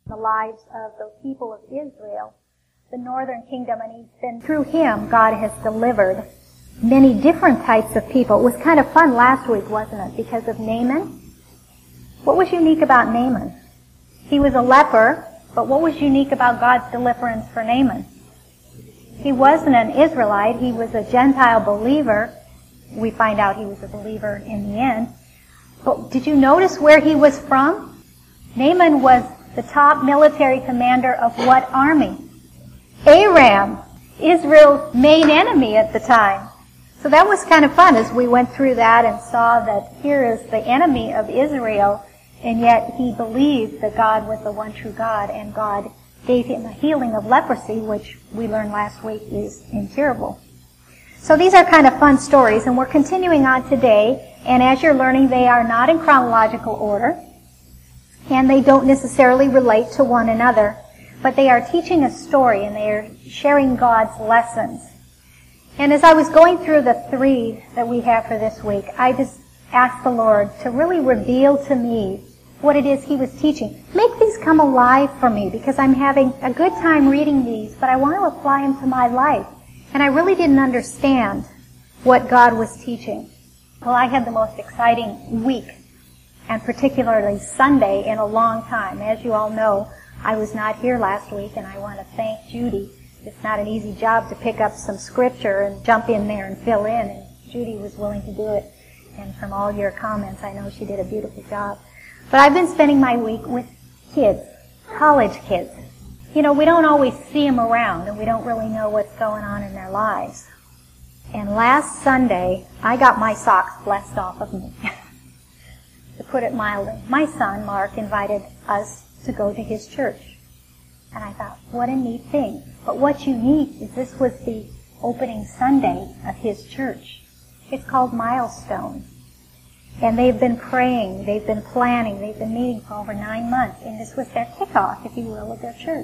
the lives of the people of Israel, the northern kingdom, and he's been, through him, God has delivered many different types of people. It was kind of fun last week, wasn't it, because of Naaman? What was unique about Naaman? He was a leper, but what was unique about God's deliverance for Naaman? He wasn't an Israelite, he was a Gentile believer. We find out he was a believer in the end. But did you notice where he was from? Naaman was the top military commander of what army? Aram, Israel's main enemy at the time. So that was kind of fun as we went through that and saw that here is the enemy of Israel, and yet he believed that God was the one true God, and God gave him a healing of leprosy, which we learned last week is incurable. So these are kind of fun stories, and we're continuing on today, and as you're learning, they are not in chronological order, and they don't necessarily relate to one another, but they are teaching a story, and they are sharing God's lessons. And as I was going through the 3 that we have for this week, I just asked the Lord to really reveal to me what it is He was teaching. Make these come alive for me, because I'm having a good time reading these, but I want to apply them to my life. And I really didn't understand what God was teaching. Well, I had the most exciting week, and particularly Sunday, in a long time. As you all know, I was not here last week, and I want to thank Judy. It's not an easy job to pick up some scripture and jump in there and fill in, and Judy was willing to do it. And from all your comments, I know she did a beautiful job. But I've been spending my week with kids, college kids. You know, we don't always see them around, and we don't really know what's going on in their lives. And last Sunday, I got my socks blessed off of me, to put it mildly. My son, Mark, invited us to go to his church. And I thought, what a neat thing. But what's unique is this was the opening Sunday of his church. It's called Milestone. And they've been praying, they've been planning, they've been meeting for over 9 months. And this was their kickoff, if you will, of their church.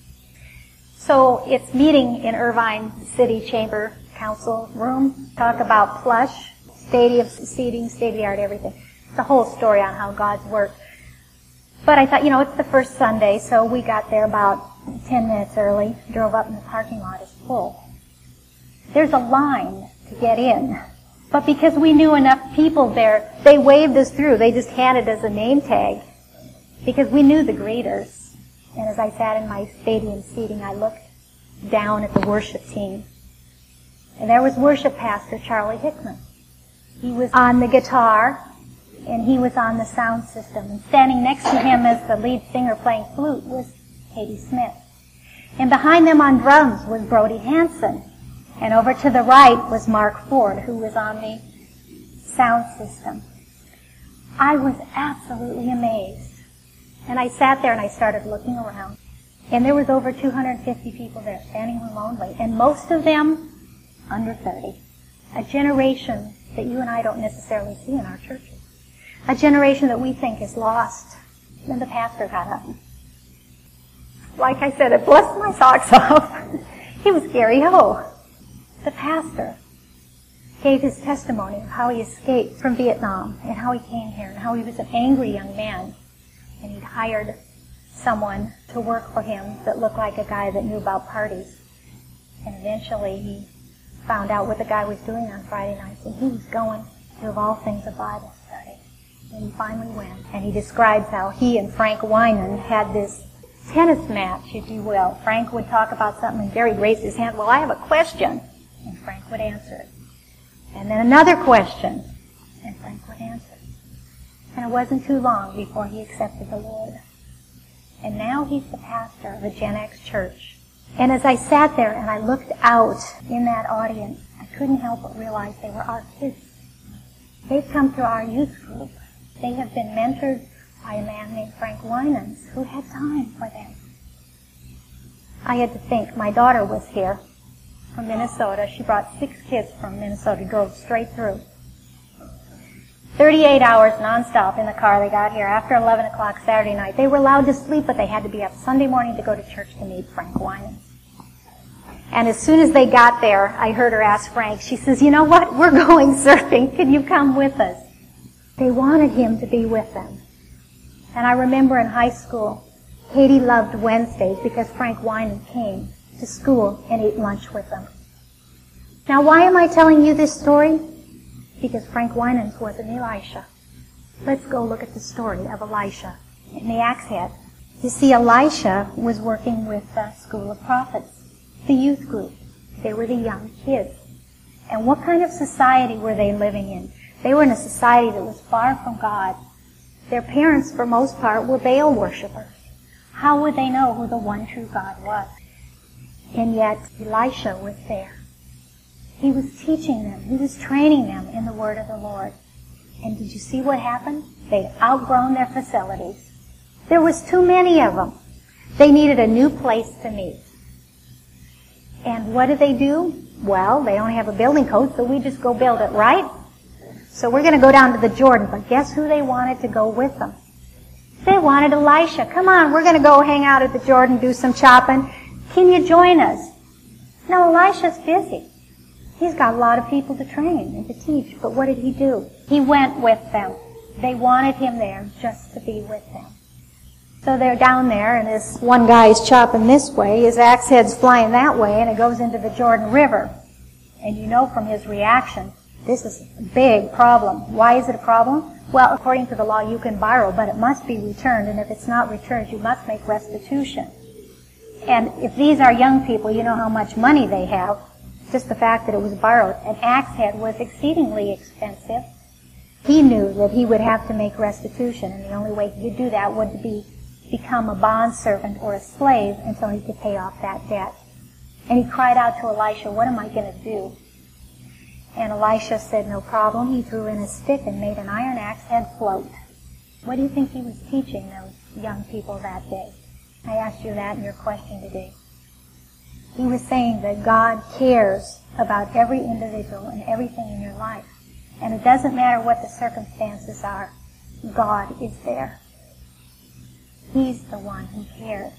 So it's meeting in Irvine City Chamber Council room. Talk about plush, stadium seating, state-of-the-art everything. It's a whole story on how God's worked. But I thought, it's the first Sunday, so we got there about 10 minutes early, drove up, and the parking lot is full. There's a line to get in. But because we knew enough people there, they waved us through. They just handed us a name tag because we knew the greeters. And as I sat in my stadium seating, I looked down at the worship team. And there was worship pastor Charlie Hickman. He was on the guitar, and he was on the sound system. And standing next to him as the lead singer playing flute was Katie Smith. And behind them on drums was Brody Hansen. And over to the right was Mark Ford, who was on the sound system. I was absolutely amazed. And I sat there and I started looking around. And there was over 250 people there, standing room only. And most of them under 30. A generation that you and I don't necessarily see in our churches. A generation that we think is lost. Then the pastor got up. Like I said, it blessed my socks off. He was Gary Ho. The pastor gave his testimony of how he escaped from Vietnam and how he came here and how he was an angry young man. And he'd hired someone to work for him that looked like a guy that knew about parties. And eventually he found out what the guy was doing on Friday nights, and he was going to, of all things, a Bible study. And he finally went. And he describes how he and Frank Winan had this tennis match, if you will. Frank would talk about something, and Gary raised his hand, well, I have a question. And Frank would answer it. And then another question, and Frank would answer it. And it wasn't too long before he accepted the Lord. And now he's the pastor of a Gen X church. And as I sat there and I looked out in that audience, I couldn't help but realize they were our kids. They've come through our youth group. They have been mentored by a man named Frank Winans, who had time for them. I had to think. My daughter was here from Minnesota. She brought 6 kids from Minnesota, drove straight through. 38 hours nonstop in the car. They got here after 11 o'clock Saturday night. They were allowed to sleep, but they had to be up Sunday morning to go to church to meet Frank Winans. And as soon as they got there, I heard her ask Frank, she says, you know what? We're going surfing. Can you come with us? They wanted him to be with them. And I remember in high school, Katie loved Wednesdays because Frank Winan came to school and ate lunch with them. Now, why am I telling you this story? Because Frank Winans was an Elisha. Let's go look at the story of Elisha in the axe head. You see, Elisha was working with the School of Prophets, the youth group. They were the young kids. And what kind of society were they living in? They were in a society that was far from God. Their parents, for most part, were Baal worshipers. How would they know who the one true God was? And yet, Elisha was there. He was teaching them. He was training them in the word of the Lord. And did you see what happened? They'd outgrown their facilities. There was too many of them. They needed a new place to meet. And what did they do? Well, they don't have a building code, so we just go build it, right? So we're going to go down to the Jordan. But guess who they wanted to go with them? They wanted Elisha. Come on, we're going to go hang out at the Jordan, do some shopping. Can you join us? No, Elisha's busy. He's got a lot of people to train and to teach. But what did he do? He went with them. They wanted him there just to be with them. So they're down there, and this one guy is chopping this way, his axe head's flying that way, and it goes into the Jordan River. And you know from his reaction, this is a big problem. Why is it a problem? Well, according to the law, you can borrow, but it must be returned, and if it's not returned, you must make restitution. And if these are young people, you know how much money they have. Just the fact that it was borrowed. An axe head was exceedingly expensive. He knew that he would have to make restitution, and the only way he could do that would be become a bondservant or a slave until he could pay off that debt. And he cried out to Elisha, what am I going to do? And Elisha said, no problem. He threw in a stick and made an iron axe head float. What do you think he was teaching those young people that day? I asked you that in your question today. He was saying that God cares about every individual and everything in your life. And it doesn't matter what the circumstances are. God is there. He's the one who cares.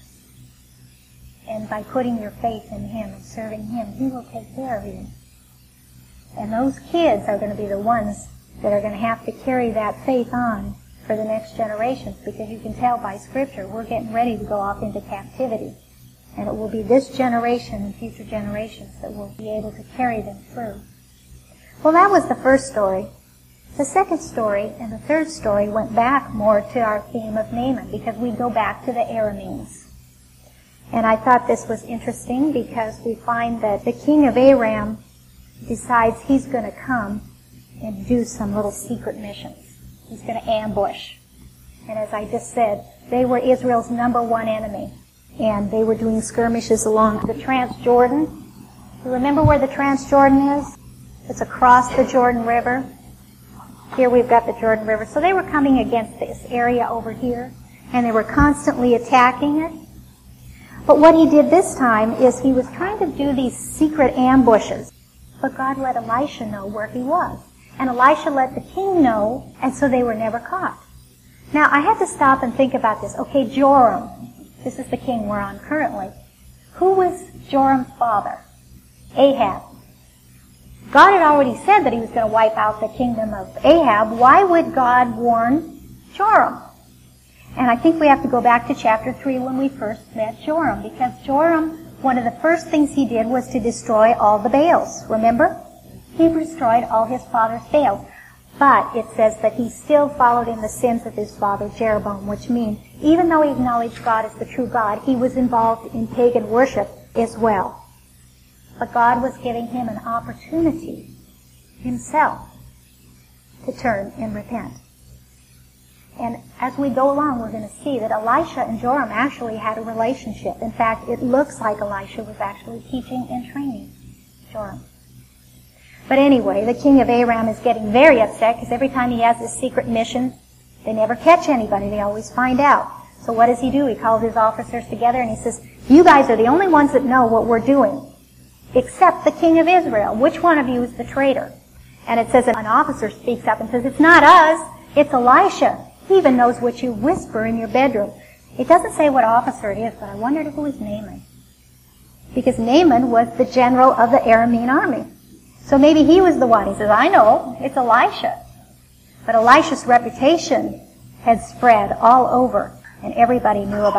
And by putting your faith in Him and serving Him, He will take care of you. And those kids are going to be the ones that are going to have to carry that faith on for the next generations, because you can tell by Scripture we're getting ready to go off into captivity. And it will be this generation and future generations that will be able to carry them through. Well, that was the first story. The second story and the third story went back more to our theme of Naaman, because we go back to the Arameans. And I thought this was interesting because we find that the king of Aram decides he's going to come and do some little secret missions. He's going to ambush. And as I just said, they were Israel's number one enemy. And they were doing skirmishes along the Transjordan. You remember where the Transjordan is? It's across the Jordan River. Here we've got the Jordan River. So they were coming against this area over here, and they were constantly attacking it. But what he did this time is he was trying to do these secret ambushes. But God let Elisha know where he was. And Elisha let the king know, and so they were never caught. Now, I had to stop and think about this. Okay, Joram. This is the king we're on currently. Who was Joram's father? Ahab. God had already said that He was going to wipe out the kingdom of Ahab. Why would God warn Joram? And I think we have to go back to chapter 3 when we first met Joram, because Joram, one of the first things he did was to destroy all the Baals. Remember? He destroyed all his father's Baals. But it says that he still followed in the sins of his father Jeroboam, which means even though he acknowledged God as the true God, he was involved in pagan worship as well. But God was giving him an opportunity himself to turn and repent. And as we go along, we're going to see that Elisha and Joram actually had a relationship. In fact, it looks like Elisha was actually teaching and training Joram. But anyway, the king of Aram is getting very upset because every time he has this secret mission, they never catch anybody. They always find out. So what does he do? He calls his officers together and he says, you guys are the only ones that know what we're doing, except the king of Israel. Which one of you is the traitor? And it says an officer speaks up and says, it's not us, it's Elisha. He even knows what you whisper in your bedroom. It doesn't say what officer it is, but I wondered if it was Naaman. Because Naaman was the general of the Aramean army. So maybe he was the one. He says, I know, it's Elisha. But Elisha's reputation had spread all over, and everybody knew about him.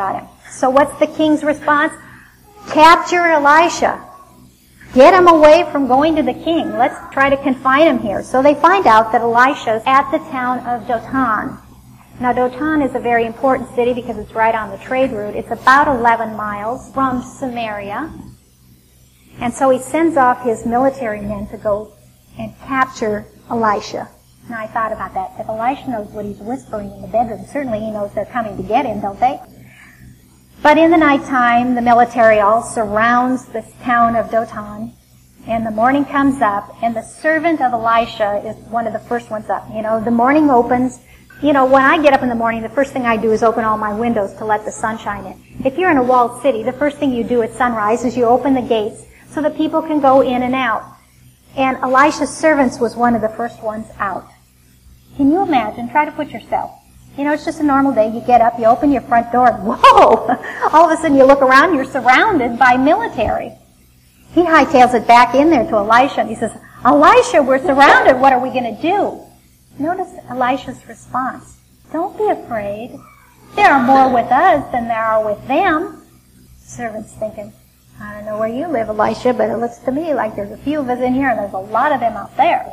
So what's the king's response? Capture Elisha. Get him away from going to the king. Let's try to confine him here. So they find out that Elisha's at the town of Dothan. Now Dothan is a very important city because it's right on the trade route. It's about 11 miles from Samaria. And so he sends off his military men to go and capture Elisha. Now I thought about that. If Elisha knows what he's whispering in the bedroom, certainly he knows they're coming to get him, don't they? But in the nighttime, the military all surrounds this town of Dothan, and the morning comes up, and the servant of Elisha is one of the first ones up. You know, the morning opens. You know, when I get up in the morning, the first thing I do is open all my windows to let the sunshine in. If you're in a walled city, the first thing you do at sunrise is you open the gates so that people can go in and out. And Elisha's servants was one of the first ones out. Can you imagine? Try to put yourself. You know, it's just a normal day. You get up, you open your front door, and whoa! All of a sudden you look around, you're surrounded by military. He hightails it back in there to Elisha, and he says, Elisha, we're surrounded. What are we going to do? Notice Elisha's response. Don't be afraid. There are more with us than there are with them. Servant's thinking, I don't know where you live, Elisha, but it looks to me like there's a few of us in here and there's a lot of them out there.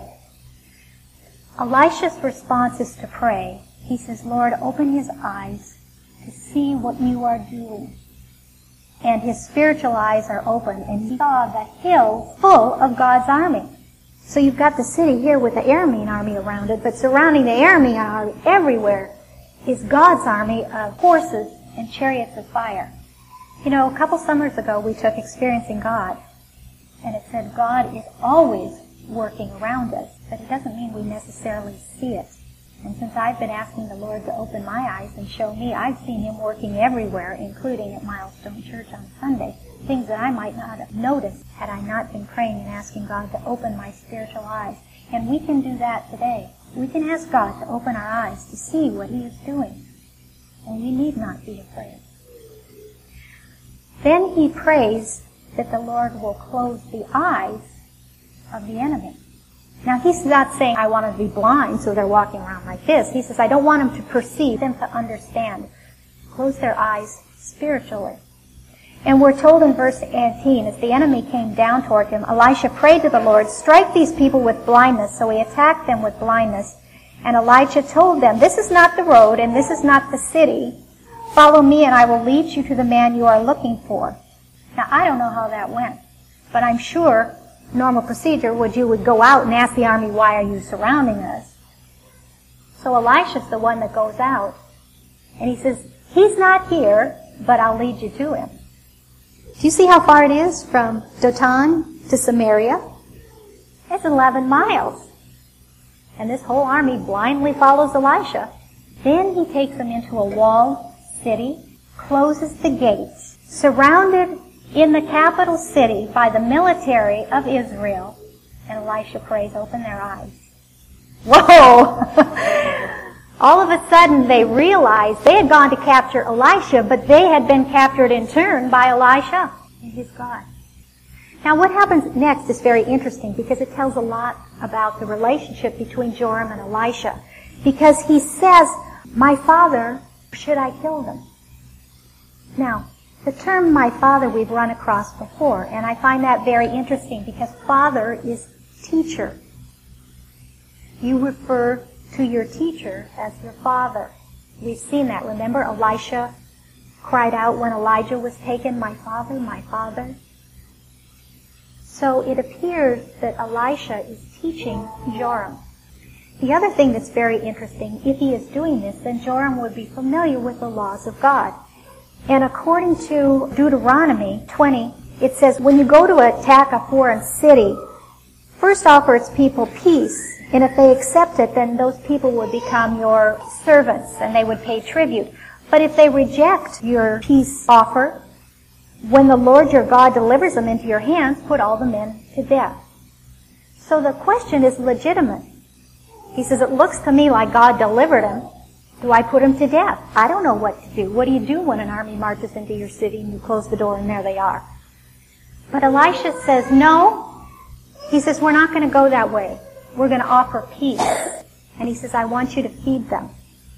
Elisha's response is to pray. He says, Lord, open his eyes to see what you are doing. And his spiritual eyes are open, and he saw the hill full of God's army. So you've got the city here with the Aramean army around it, but surrounding the Aramean army everywhere is God's army of horses and chariots of fire. You know, a couple summers ago we took Experiencing God, and it said God is always working around us, but it doesn't mean we necessarily see it. And since I've been asking the Lord to open my eyes and show me, I've seen him working everywhere, including at Milestone Church on Sunday. Things that I might not have noticed had I not been praying and asking God to open my spiritual eyes. And we can do that today. We can ask God to open our eyes to see what he is doing. And we need not be afraid. Then he prays that the Lord will close the eyes of the enemy. Now, he's not saying, I want them to be blind so they're walking around like this. He says, I don't want them to perceive, them to understand. Close their eyes spiritually. And we're told in verse 18, as the enemy came down toward him, Elisha prayed to the Lord, strike these people with blindness. So he attacked them with blindness. And Elijah told them, this is not the road and this is not the city. Follow me and I will lead you to the man you are looking for. Now, I don't know how that went, but I'm sure normal procedure you would go out and ask the army, why are you surrounding us? So Elisha's the one that goes out. And he says, he's not here, but I'll lead you to him. Do you see how far it is from Dothan to Samaria? It's 11 miles. And this whole army blindly follows Elisha. Then he takes them into a walled city, closes the gates, surrounded in the capital city by the military of Israel. And Elisha prays, open their eyes. Whoa! All of a sudden they realized they had gone to capture Elisha, but they had been captured in turn by Elisha and his God. Now what happens next is very interesting because it tells a lot about the relationship between Joram and Elisha. Because he says, my father, should I kill them? Now, the term my father we've run across before, and I find that very interesting because father is teacher. You refer to your teacher as your father. We've seen that. Remember, Elisha cried out when Elijah was taken, my father, my father. So it appears that Elisha is teaching Joram. The other thing that's very interesting, if he is doing this, then Joram would be familiar with the laws of God. And according to Deuteronomy 20, it says, when you go to attack a foreign city, first offer its people peace. And if they accept it, then those people would become your servants and they would pay tribute. But if they reject your peace offer, when the Lord your God delivers them into your hands, put all the men to death. So the question is legitimate. He says, it looks to me like God delivered him. Do I put him to death? I don't know what to do. What do you do when an army marches into your city and you close the door and there they are? But Elisha says, no. He says, we're not going to go that way. We're going to offer peace. And he says, I want you to feed them.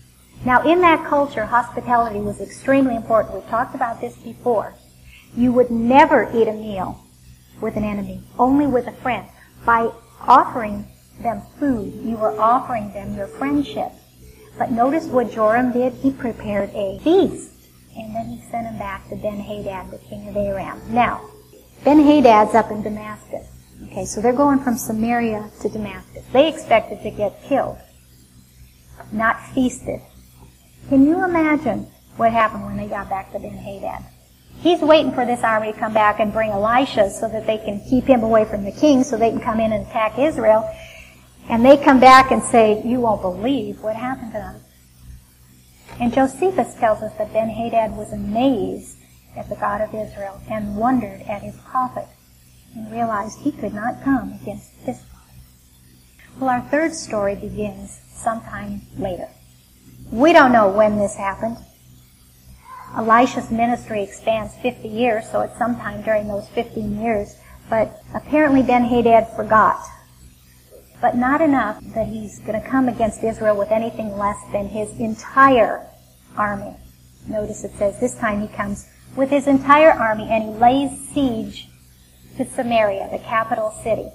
Now, in that culture, hospitality was extremely important. We've talked about this before. You would never eat a meal with an enemy, only with a friend. By offering them food, you were offering them your friendship. But notice what Joram did. He prepared a feast, and then he sent him back to Ben-Hadad, the king of Aram. Now, Ben-Hadad's up in Damascus. Okay, so they're going from Samaria to Damascus. They expected to get killed, not feasted. Can you imagine what happened when they got back to Ben-Hadad? He's waiting for this army to come back and bring Elisha so that they can keep him away from the king so they can come in and attack Israel. And they come back and say, you won't believe what happened to us. And Josephus tells us that Ben-Hadad was amazed at the God of Israel and wondered at his prophet and realized he could not come against this prophet. Well, our third story begins sometime later. We don't know when this happened. Elisha's ministry expands 50 years, so it's sometime during those 15 years. But apparently Ben-Hadad forgot. But not enough that he's going to come against Israel with anything less than his entire army. Notice it says this time he comes with his entire army and he lays siege to Samaria, the capital city.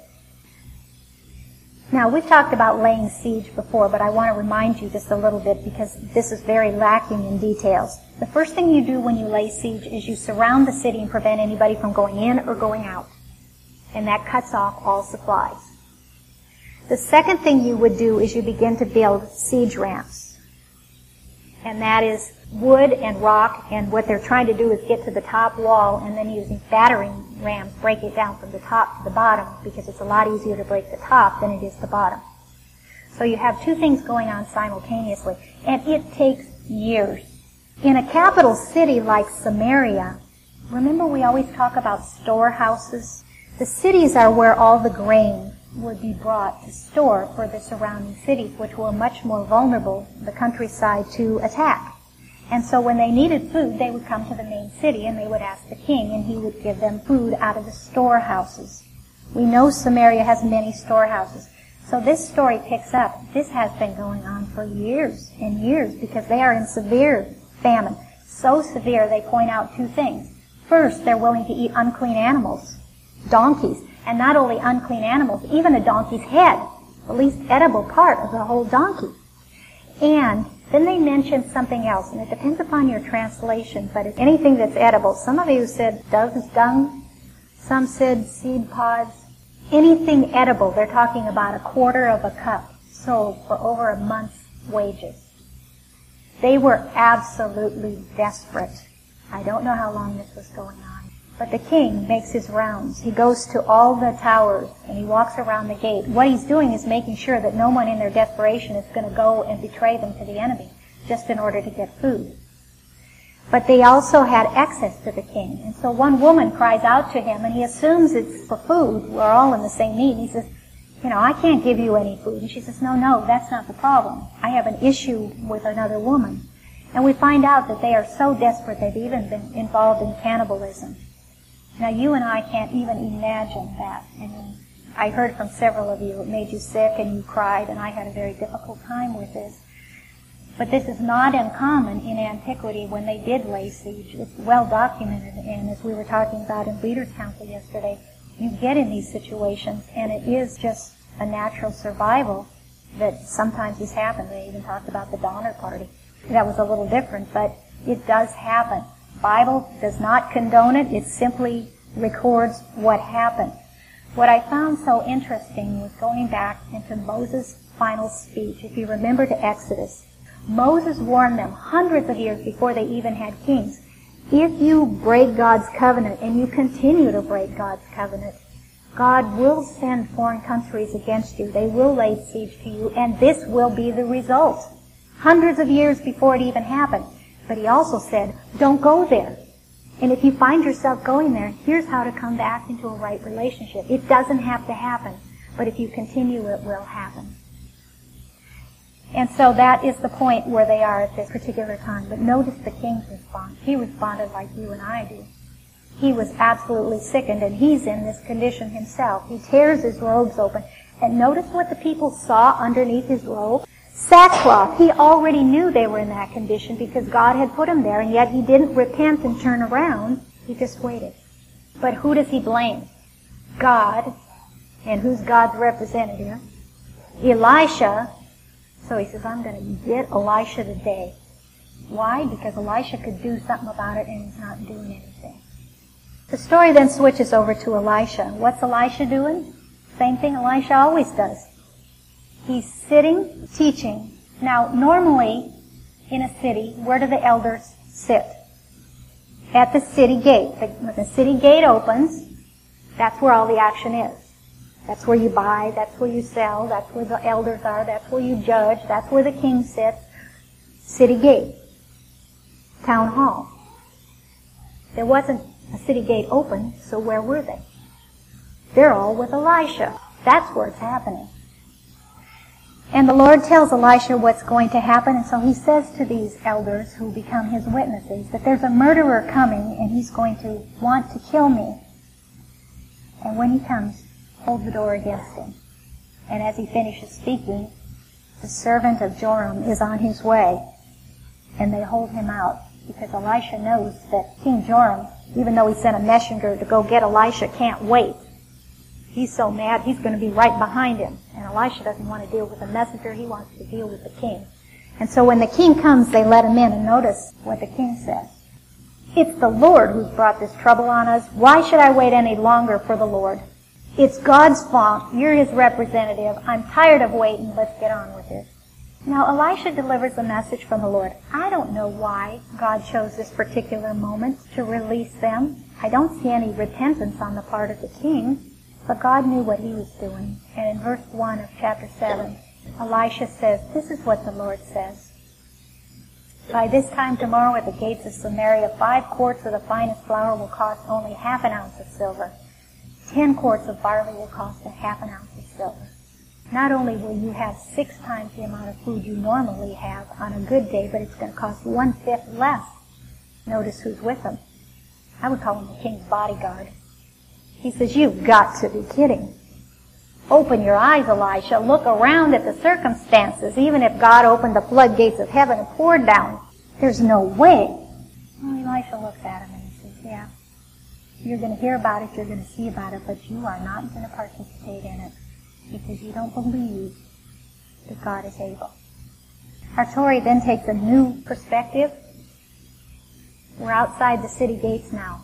Now, we've talked about laying siege before, but I want to remind you just a little bit because this is very lacking in details. The first thing you do when you lay siege is you surround the city and prevent anybody from going in or going out. And that cuts off all supplies. The second thing you would do is you begin to build siege ramps. And that is wood and rock, and what they're trying to do is get to the top wall and then using battering rams break it down from the top to the bottom because it's a lot easier to break the top than it is the bottom. So you have two things going on simultaneously, and it takes years. In a capital city like Samaria, remember we always talk about storehouses? The cities are where all the grain would be brought to store for the surrounding cities, which were much more vulnerable, the countryside, to attack. And so when they needed food, they would come to the main city and they would ask the king, and he would give them food out of the storehouses. We know Samaria has many storehouses. So this story picks up. This has been going on for years and years because they are in severe famine. So severe they point out two things. First, they're willing to eat unclean animals, donkeys. And not only unclean animals, even a donkey's head, the least edible part of the whole donkey. And then they mentioned something else, and it depends upon your translation, but it's anything that's edible. Some of you said dove's dung, some said seed pods. Anything edible, they're talking about a quarter of a cup sold for over a month's wages. They were absolutely desperate. I don't know how long this was going on. But the king makes his rounds. He goes to all the towers and he walks around the gate. What he's doing is making sure that no one in their desperation is going to go and betray them to the enemy just in order to get food. But they also had access to the king. And so one woman cries out to him and he assumes it's for food. We're all in the same need. He says, I can't give you any food. And she says, no, that's not the problem. I have an issue with another woman. And we find out that they are so desperate they've even been involved in cannibalism. Now, you and I can't even imagine that. I heard from several of you, it made you sick and you cried, and I had a very difficult time with this. But this is not uncommon in antiquity when they did lay siege. It's well documented, and as we were talking about in Leaders' Council yesterday, you get in these situations, and it is just a natural survival that sometimes has happened. They even talked about the Donner Party. That was a little different, but it does happen. Bible does not condone it. It simply records what happened. What I found so interesting was going back into Moses' final speech. If you remember to Exodus, Moses warned them hundreds of years before they even had kings. If you break God's covenant and you continue to break God's covenant, God will send foreign countries against you. They will lay siege to you, and this will be the result. Hundreds of years before it even happened. But he also said, don't go there. And if you find yourself going there, here's how to come back into a right relationship. It doesn't have to happen, but if you continue, it will happen. And so that is the point where they are at this particular time. But notice the king's response. He responded like you and I do. He was absolutely sickened, and he's in this condition himself. He tears his robes open. And notice what the people saw underneath his robe. Sackcloth. He already knew they were in that condition because God had put him there, and yet he didn't repent and turn around. He just waited. But who does he blame? God. And who's God's representative? Elisha. So he says, I'm going to get Elisha today. Why? Because Elisha could do something about it, and he's not doing anything. The story then switches over to Elisha. What's Elisha doing? Same thing Elisha always does. He's sitting, teaching. Now, normally, in a city, where do the elders sit? At the city gate. When the city gate opens, that's where all the action is. That's where you buy, that's where you sell, that's where the elders are, that's where you judge, that's where the king sits. City gate. Town hall. There wasn't a city gate open, so where were they? They're all with Elisha. That's where it's happening. And the Lord tells Elisha what's going to happen, and so he says to these elders who become his witnesses that there's a murderer coming and he's going to want to kill me. And when he comes, hold the door against him. And as he finishes speaking, the servant of Joram is on his way, and they hold him out because Elisha knows that King Joram, even though he sent a messenger to go get Elisha, can't wait. He's so mad, he's going to be right behind him. And Elisha doesn't want to deal with a messenger, he wants to deal with the king. And so when the king comes, they let him in, and notice what the king says. It's the Lord who's brought this trouble on us. Why should I wait any longer for the Lord? It's God's fault. You're his representative. I'm tired of waiting. Let's get on with it. Now, Elisha delivers a message from the Lord. I don't know why God chose this particular moment to release them. I don't see any repentance on the part of the king. But God knew what he was doing. And in verse 1 of chapter 7, Elisha says, this is what the Lord says. By this time tomorrow at the gates of Samaria, 5 quarts of the finest flour will cost only half an ounce of silver. 10 quarts of barley will cost a half an ounce of silver. Not only will you have 6 times the amount of food you normally have on a good day, but it's going to cost 1/5 less. Notice who's with him. I would call him the king's bodyguard. He says, you've got to be kidding. Open your eyes, Elisha. Look around at the circumstances. Even if God opened the floodgates of heaven and poured down, there's no way. Well, Elisha looks at him and he says, yeah, you're going to hear about it, you're going to see about it, but you are not going to participate in it because you don't believe that God is able. Our story then takes a new perspective. We're outside the city gates now.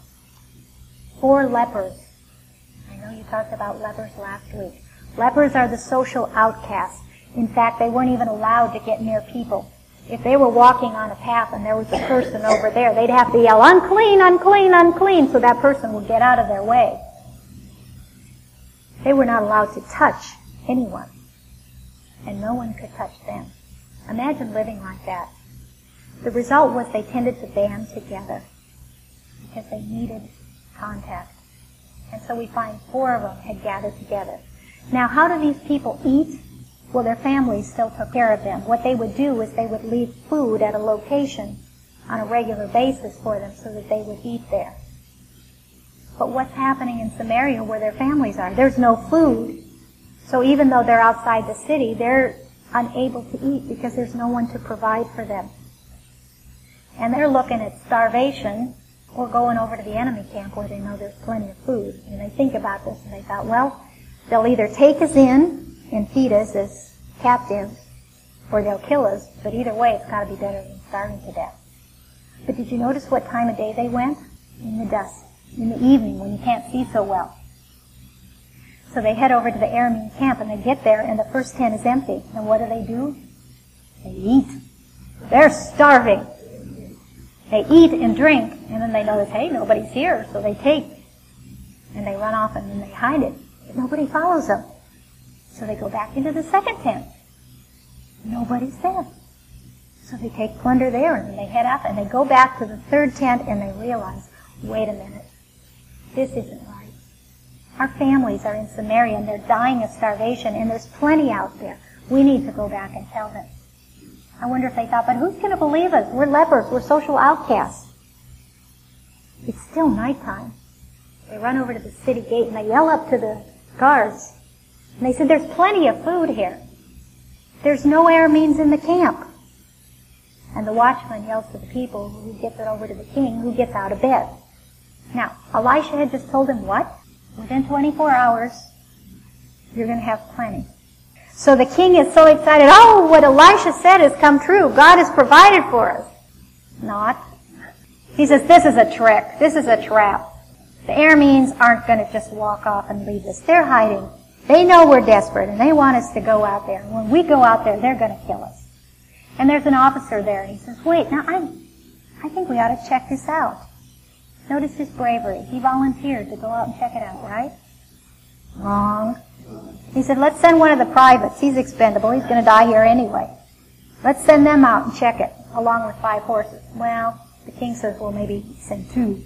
4 lepers. I know you talked about lepers last week. Lepers are the social outcasts. In fact, they weren't even allowed to get near people. If they were walking on a path and there was a person over there, they'd have to yell, unclean, unclean, unclean, so that person would get out of their way. They were not allowed to touch anyone, and no one could touch them. Imagine living like that. The result was they tended to band together because they needed contact. And so we find 4 of them had gathered together. Now, how do these people eat? Well, their families still took care of them. What they would do is they would leave food at a location on a regular basis for them so that they would eat there. But what's happening in Samaria where their families are? There's no food. So even though they're outside the city, they're unable to eat because there's no one to provide for them. And they're looking at starvation or going over to the enemy camp where they know there's plenty of food. And they think about this and they thought, well, they'll either take us in and feed us as captives, or they'll kill us, but either way it's got to be better than starving to death. But did you notice what time of day they went? In the dusk, in the evening when you can't see so well. So they head over to the Aramean camp and they get there and the first tent is empty. And what do? They eat. They're starving. They eat and drink, and then they notice, hey, nobody's here, so they take, and they run off and then they hide it. But nobody follows them. So they go back into the second tent. Nobody's there. So they take plunder there, and then they head up, and they go back to the third tent, and they realize, wait a minute, this isn't right. Our families are in Samaria, and they're dying of starvation, and there's plenty out there. We need to go back and tell them. I wonder if they thought, but who's going to believe us? We're lepers. We're social outcasts. It's still nighttime. They run over to the city gate and they yell up to the guards. And they said, there's plenty of food here. There's no Arameans in the camp. And the watchman yells to the people, who gets it over to the king, who gets out of bed. Now, Elisha had just told him what? Within 24 hours, you're going to have plenty. So the king is so excited, oh, what Elisha said has come true. God has provided for us. Not. He says, this is a trick. This is a trap. The Arameans aren't going to just walk off and leave us. They're hiding. They know we're desperate, and they want us to go out there. When we go out there, they're going to kill us. And there's an officer there, and he says, wait, now I think we ought to check this out. Notice his bravery. He volunteered to go out and check it out, right? Wrong. He said, let's send one of the privates. He's expendable. He's going to die here anyway. Let's send them out and check it, along with 5 horses. Well, the king says, well, maybe send 2.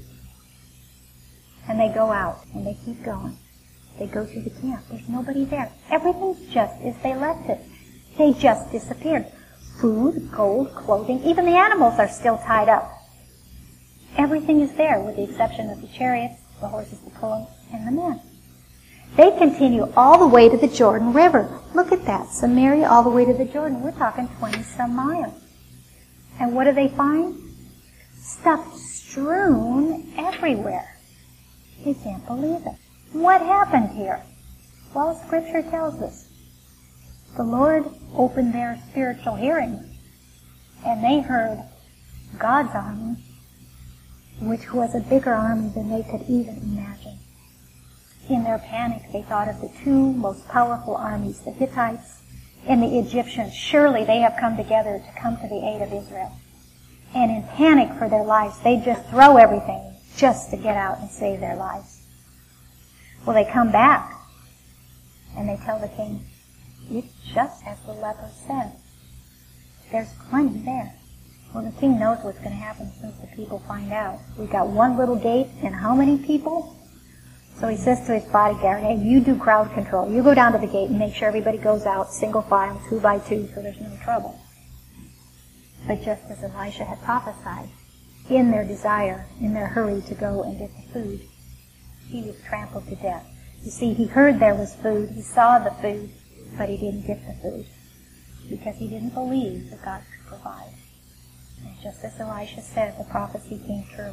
And they go out, and they keep going. They go through the camp. There's nobody there. Everything's just as they left it. They just disappeared. Food, gold, clothing, even the animals are still tied up. Everything is there, with the exception of the chariots, the horses to pull them, and the men. They continue all the way to the Jordan River. Look at that. Samaria all the way to the Jordan. We're talking 20-some miles. And what do they find? Stuff strewn everywhere. They can't believe it. What happened here? Well, Scripture tells us. The Lord opened their spiritual hearing, and they heard God's army, which was a bigger army than they could even imagine. In their panic, they thought of the 2 most powerful armies, the Hittites and the Egyptians. Surely they have come together to come to the aid of Israel. And in panic for their lives, they just throw everything just to get out and save their lives. Well, they come back, and they tell the king, it's just as the leper said. There's plenty there. Well, the king knows what's going to happen since the people find out. We got one little gate and how many people? So he says to his bodyguard, hey, you do crowd control. You go down to the gate and make sure everybody goes out single file, 2 by 2, so there's no trouble. But just as Elisha had prophesied, in their desire, in their hurry to go and get the food, he was trampled to death. You see, he heard there was food, he saw the food, but he didn't get the food because he didn't believe that God could provide. And just as Elisha said, the prophecy came true.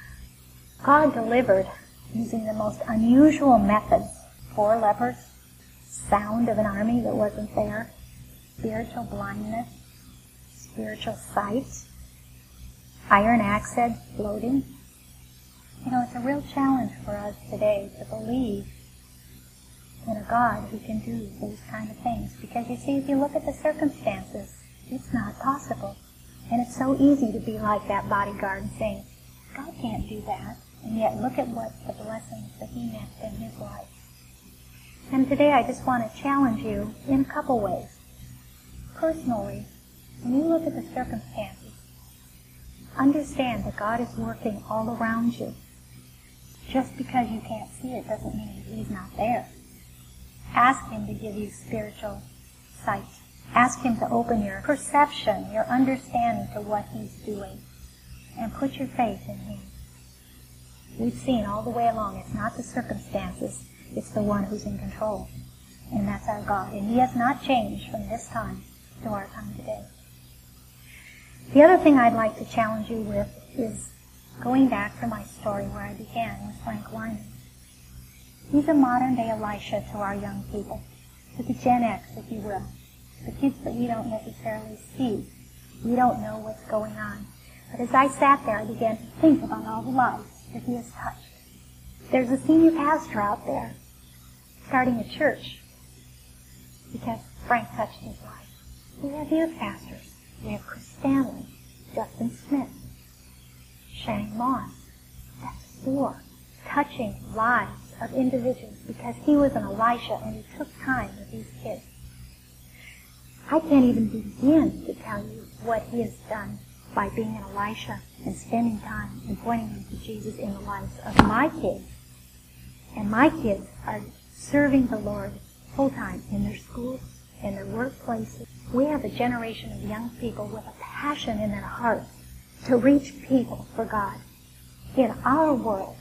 God delivered using the most unusual methods. 4 lepers, sound of an army that wasn't there, spiritual blindness, spiritual sight, iron axe head floating. You know, it's a real challenge for us today to believe in a God who can do those kind of things. Because you see, if you look at the circumstances, it's not possible. And it's so easy to be like that bodyguard and saying, God can't do that. And yet look at what the blessings that he meant in his life. And today I just want to challenge you in a couple ways. Personally, when you look at the circumstances, understand that God is working all around you. Just because you can't see it doesn't mean he's not there. Ask him to give you spiritual sight. Ask him to open your perception, your understanding to what he's doing. And put your faith in him. We've seen all the way along, it's not the circumstances, it's the one who's in control. And that's our God. And he has not changed from this time to our time today. The other thing I'd like to challenge you with is going back to my story where I began with Frank Lyman. He's a modern-day Elisha to our young people, to the Gen X, if you will, the kids that we don't necessarily see. We don't know what's going on. But as I sat there, I began to think about all the lives that he has touched. There's a senior pastor out there starting a church because Frank touched his life. We have youth pastors. We have Chris Stanley, Justin Smith, Shane Moss. That's 4 touching lives of individuals because he was an Elisha and he took time with these kids. I can't even begin to tell you what he has done by being an Elisha and spending time and pointing them to Jesus in the lives of my kids. And my kids are serving the Lord full-time in their schools, in their workplaces. We have a generation of young people with a passion in their hearts to reach people for God in our world.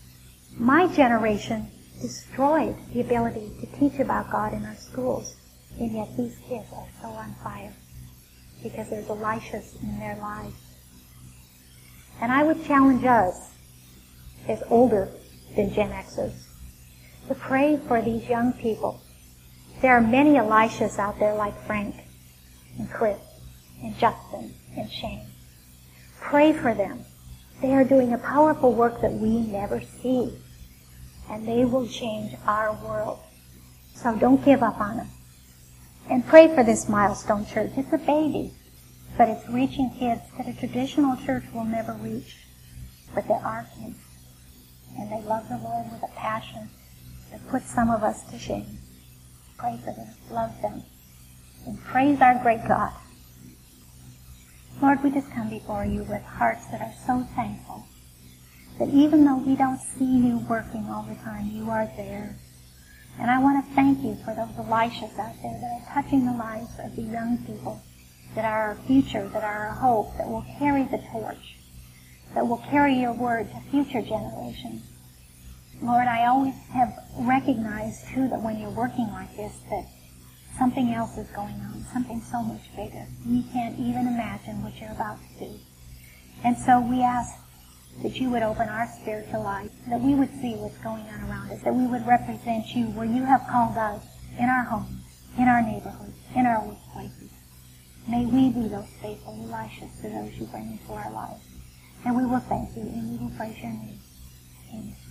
My generation destroyed the ability to teach about God in our schools. And yet these kids are so on fire because there's Elishas in their lives. And I would challenge us, as older than Gen Xers, to pray for these young people. There are many Elishas out there like Frank and Chris and Justin and Shane. Pray for them. They are doing a powerful work that we never see. And they will change our world. So don't give up on them. And pray for this Milestone Church. It's a baby, but it's reaching kids that a traditional church will never reach. But there are kids. And they love the Lord with a passion that puts some of us to shame. Pray for them. Love them. And praise our great God. Lord, we just come before you with hearts that are so thankful that even though we don't see you working all the time, you are there. And I want to thank you for those Elishas out there that are touching the lives of the young people that are our future, that are our hope, that will carry the torch, that will carry your word to future generations. Lord, I always have recognized, too, that when you're working like this, that something else is going on, something so much bigger. We can't even imagine what you're about to do. And so we ask that you would open our spiritual eyes, that we would see what's going on around us, that we would represent you where you have called us, in our homes, in our neighborhoods, in our workplaces. May we be those faithful Elishas to those you bring into our lives. And we will thank you, and we will praise your name. Amen.